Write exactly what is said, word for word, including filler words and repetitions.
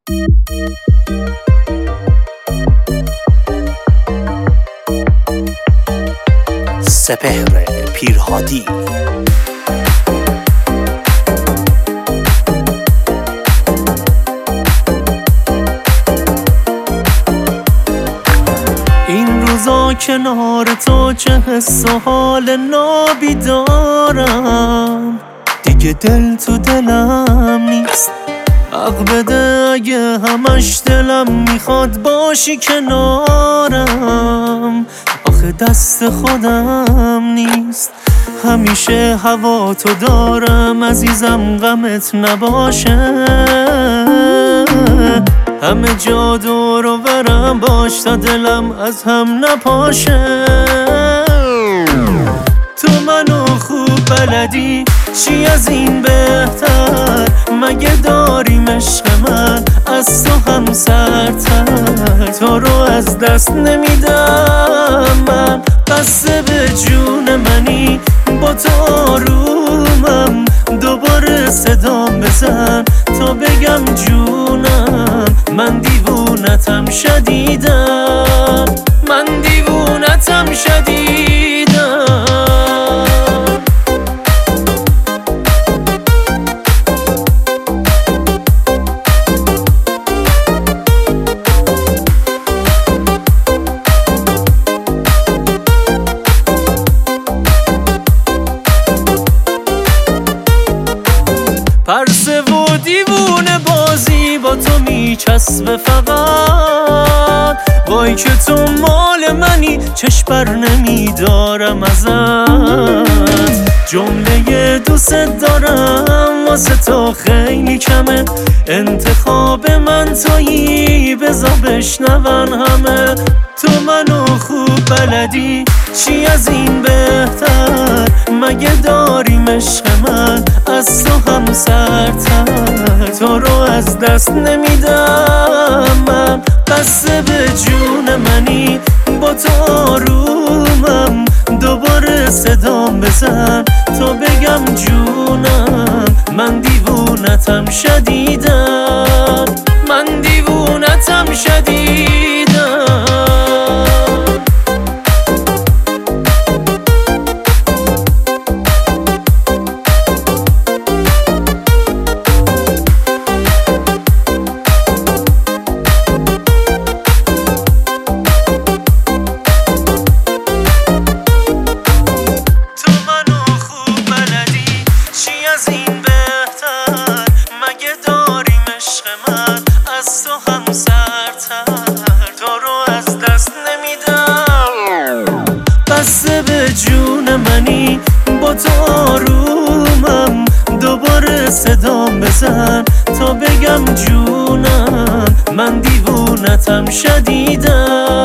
سپهر پیرهادی. این روزا کنار تو چه حس و حال نابی دارم، دیگه دل تو دلم نیست. حق بده اگه همش دلم میخواد باشی کنارم، آخه دست خودم نیست. همیشه هوا تو دارم عزیزم، غمت نباشه. همه جا دور و برم باش تا دلم از هم نپاشه. تو منو خوب بلدی، چی از این بهتر؟ مگه داریم عشق من از تو هم سرتر؟ تو رو از دست نمیدم من، بسته به جون منی، با تو آرومم. دوباره صدام بزن تا بگم جونم، من دیوونتم شدیدم، من دیوونتم شدیدم. پرسه و دیوونه بازی با تو میچسبه فقط، وای که تو مال منی، چشم بر نمیدارم ازت. جمله دوست دارم واسه تو خیلی کمه، انتخاب من تویی بذار بشنون همه. تو منو خوب بلدی، چی از این بهتر؟ مگه داریم عشق من از تو هم سرتر؟ تو رو از دست نمیدم من، بسته به جون منی، با تو آرومم. دوباره صدام بزن تا بگم جونم، من دیوونتم شدیدم، من دیوونتم شدیدم. بسته به جون منی، با تو آرومم. دوباره صدام بزن تا بگم جونم، من دیوونتم شدیدم.